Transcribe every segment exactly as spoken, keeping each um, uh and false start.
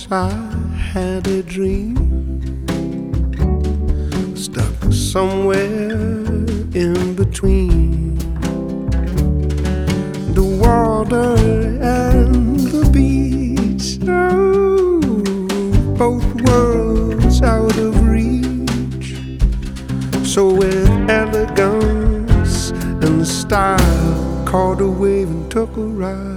I had a dream, stuck somewhere in between the water and the beach. Oh, both worlds out of reach. So with elegance and style, caught a wave and took a ride.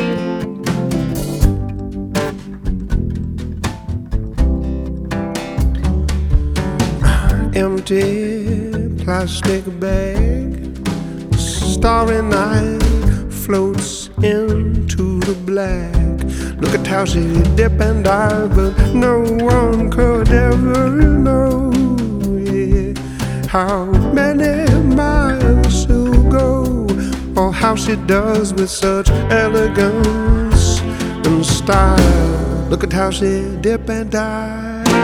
Empty plastic bag, starry night floats into the black. Look at how she dip and dive, but no one could ever know, yeah, how many miles she'll go, or how she does with such elegance and style. Look at how she dip and dive.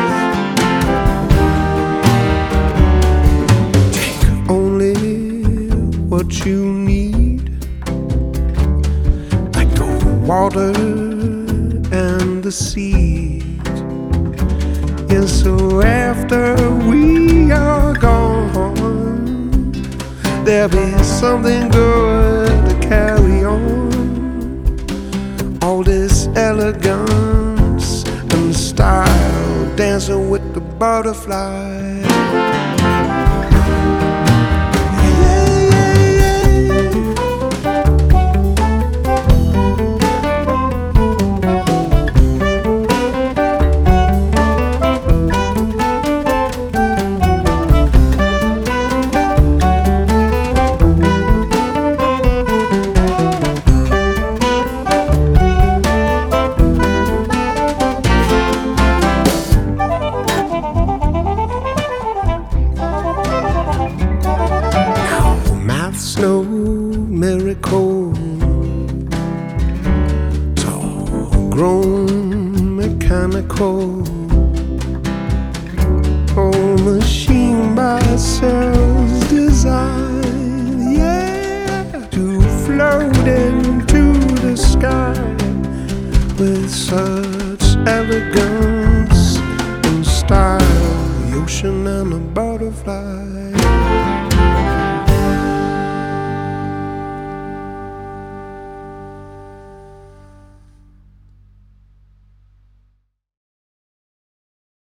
What you need, like the water and the seed. And so after we are gone, there'll be something good to carry on. All this elegance and style, dancing with the butterfly. No miracle, it's all grown mechanical. Oh, machine by cell's design, yeah, to float into the sky with such elegance and style. The ocean and the butterfly.